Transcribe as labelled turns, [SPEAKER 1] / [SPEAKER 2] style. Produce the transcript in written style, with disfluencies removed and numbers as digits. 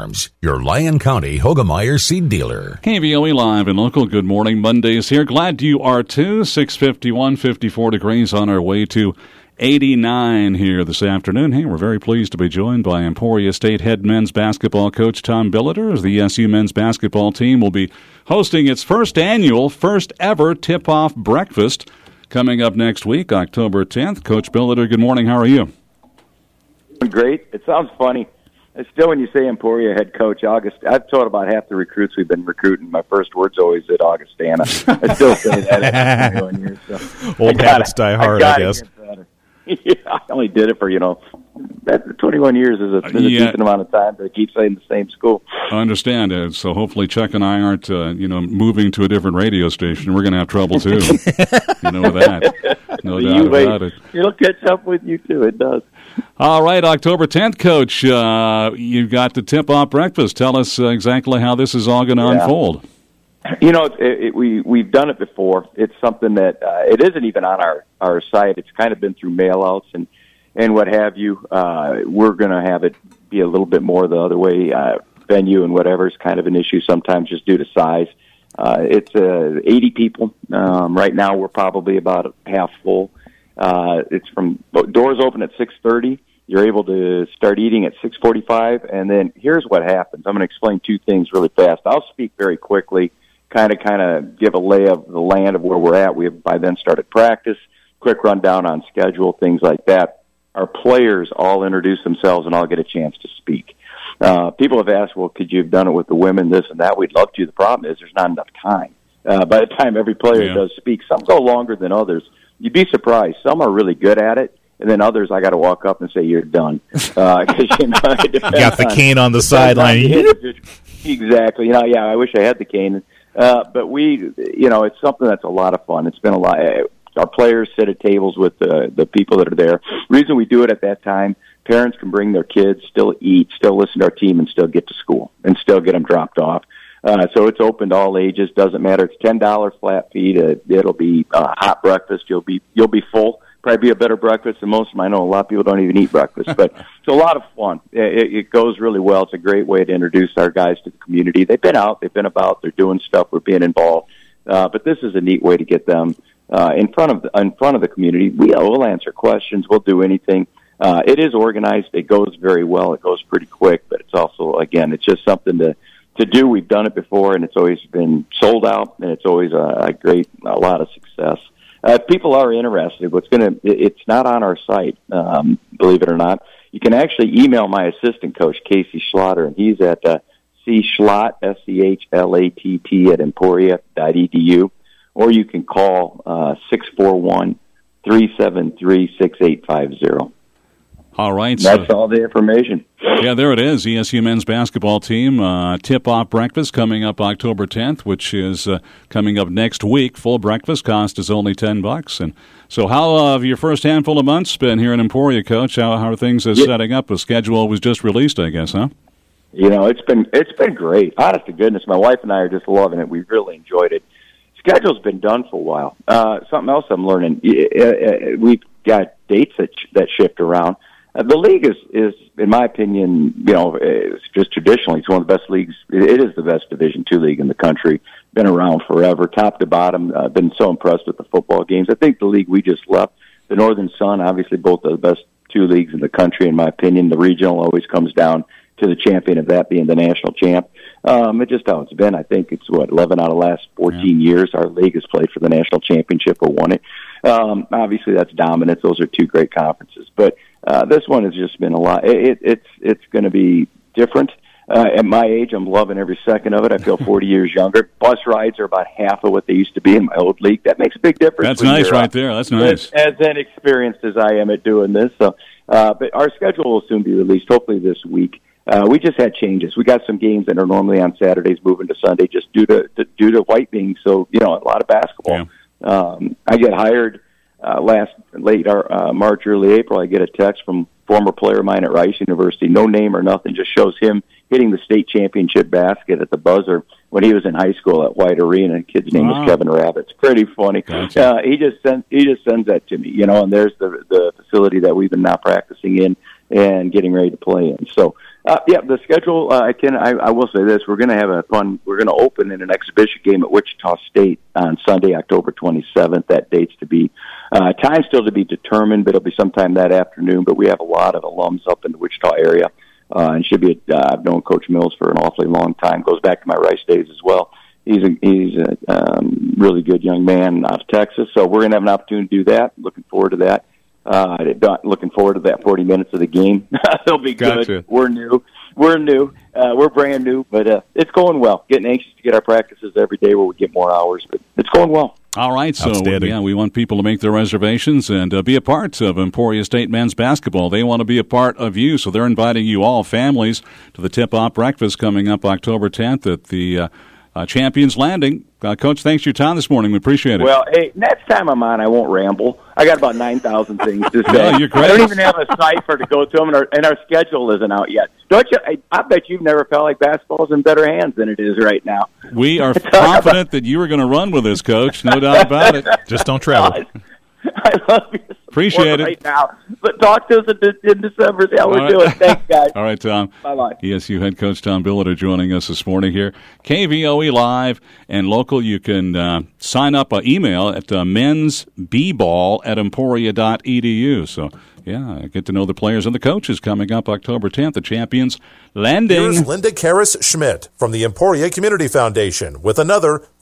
[SPEAKER 1] Farms, your Lyon County Hoegemeyer seed dealer.
[SPEAKER 2] KVOE Live and Local. Good morning. Mondays here. Glad you are too. 6:51, 54 degrees on our way to 89 here this afternoon. Hey, we're very pleased to be joined by Emporia State head men's basketball coach Tom Billiter, as the SU men's basketball team will be hosting its first ever tip-off breakfast coming up next week, October 10th. Coach Billiter, good morning. How are you?
[SPEAKER 3] Great. It sounds funny. Still, when you say Emporia head coach, I've taught about half the recruits we've been recruiting. My first word's always at Augustana. I still say that after 21 years. So
[SPEAKER 4] old habits die hard, I guess.
[SPEAKER 3] Yeah, I only did it for, 21 years is a decent amount of time to keep saying the same school.
[SPEAKER 2] I understand. So hopefully Chuck and I aren't, moving to a different radio station. We're going to have trouble, too. You know that. No doubt about it.
[SPEAKER 3] It'll catch up with you, too. It does.
[SPEAKER 2] All right, October 10th, Coach. You've got the tip-off breakfast. Tell us exactly how this is all going to unfold.
[SPEAKER 3] We've done it before. It's something that it isn't even on our site. It's kind of been through mail-outs and what have you. We're going to have it be a little bit more the other way. Venue and whatever is kind of an issue sometimes just due to size. It's 80 people. Right now we're probably about half full. It's from doors open at 6:30. You're able to start eating at 6:45, and then here's what happens. I'm going to explain two things really fast. I'll speak very quickly, kind of give a lay of the land of where we're at. We have by then started practice, quick rundown on schedule, things like that. Our players all introduce themselves and all get a chance to speak. People have asked, well, could you have done it with the women, this and that? We'd love to. The problem is there's not enough time. By the time every player does speak, some go longer than others. You'd be surprised. Some are really good at it, and then others I got to walk up and say, you're done. Cause,
[SPEAKER 4] you got the cane on the sideline.
[SPEAKER 3] Exactly. I wish I had the cane. But it's something that's a lot of fun. It's been a lot. Our players sit at tables with the people that are there. Reason we do it at that time, parents can bring their kids, still eat, still listen to our team, and still get to school, and still get them dropped off. So it's open to all ages. Doesn't matter. It's $10 flat fee. It'll be hot breakfast. You'll be full. Probably be a better breakfast than most of them. I know a lot of people don't even eat breakfast, but it's a lot of fun. It goes really well. It's a great way to introduce our guys to the community. They've been out. They've been about. They're doing stuff. We're being involved. But this is a neat way to get them in front of the community. We'll answer questions. We'll do anything. It is organized. It goes very well. It goes pretty quick, but it's also, again, it's just something to do. We've done it before, and it's always been sold out, and it's always a lot of success. If people are interested, it's not on our site, believe it or not. You can actually email my assistant coach, Casey Schlatter, and he's at cschlatt, SCHLATT at emporia.edu, or you can call 641-373-6850.
[SPEAKER 2] All right.
[SPEAKER 3] That's all the information.
[SPEAKER 2] Yeah, there it is. ESU men's basketball team tip-off breakfast coming up October 10th, which is coming up next week. Full breakfast cost is only $10. And so, how have your first handful of months been here in Emporia, Coach? How are things setting up? The schedule was just released, I guess, huh?
[SPEAKER 3] It's been great. Honest to goodness, my wife and I are just loving it. We really enjoyed it. Schedule's been done for a while. Something else I'm learning. We've got dates that shift around. The league is, in my opinion, it's just traditionally, it's one of the best leagues. It is the best Division II league in the country. Been around forever, top to bottom. Been so impressed with the football games. I think the league we just left, the Northern Sun, obviously both of the best two leagues in the country, in my opinion. The regional always comes down to the champion of that being the national champ. It's just how it's been. I think it's 11 out of the last 14 years our league has played for the national championship or won it. Obviously that's dominance. Those are two great conferences, but this one has just been a lot. It's going to be different. At my age, I'm loving every second of it. I feel 40 years younger. Bus rides are about half of what they used to be in my old league. That makes a big difference.
[SPEAKER 2] That's nice right there. That's nice.
[SPEAKER 3] As inexperienced as I am at doing this. So, but our schedule will soon be released, hopefully this week. We just had changes. We got some games that are normally on Saturdays moving to Sunday just due to White being so, a lot of basketball. Yeah. I get hired late March, early April. I get a text from former player of mine at Rice University, no name or nothing, just shows him hitting the state championship basket at the buzzer when he was in high school at White Arena. The kid's name was Kevin Rabbit. It's pretty funny. Gotcha. He just sends that to me, and there's the facility that we've been now practicing in. and getting ready to play in. So, the schedule, I will say this, we're going to have we're going to open in an exhibition game at Wichita State on Sunday, October 27th. That date's to be, time still to be determined, but it'll be sometime that afternoon. But we have a lot of alums up in the Wichita area, and should be, I've known Coach Mills for an awfully long time, goes back to my Rice days as well. He's a really good young man out of Texas, so we're going to have an opportunity to do that. Looking forward to that. Looking forward to that 40 minutes of the game. It'll be good.
[SPEAKER 2] Gotcha.
[SPEAKER 3] We're new. We're brand new, but it's going well. Getting anxious to get our practices every day where we get more hours, but it's going well.
[SPEAKER 2] All right, so we want people to make their reservations and be a part of Emporia State men's basketball. They want to be a part of you, so they're inviting you all, families, to the tip-off breakfast coming up October 10th at the Champions Landing. Coach, thanks for your time this morning. We appreciate it.
[SPEAKER 3] Well, hey, next time I'm on, I won't ramble. I got about 9,000 things to say.
[SPEAKER 2] No, you're great.
[SPEAKER 3] I don't even have a cipher to go to them, and our schedule isn't out yet. Don't you? I bet you've never felt like basketball's in better hands than it is right now.
[SPEAKER 2] We are confident that you are going to run with this, Coach. No doubt about it.
[SPEAKER 4] Just don't travel.
[SPEAKER 3] I love you.
[SPEAKER 2] Appreciate it.
[SPEAKER 3] Right now. But talk to us in December. See how we're doing. Thanks, guys.
[SPEAKER 2] All right, Tom.
[SPEAKER 3] Bye-bye.
[SPEAKER 2] ESU head coach Tom Billiter joining us this morning here. KVOE Live and local. You can sign up email at mensbball@emporia.edu. So, get to know the players and the coaches coming up October 10th, the Champions Landing.
[SPEAKER 5] Here's Linda Karras-Schmidt from the Emporia Community Foundation with another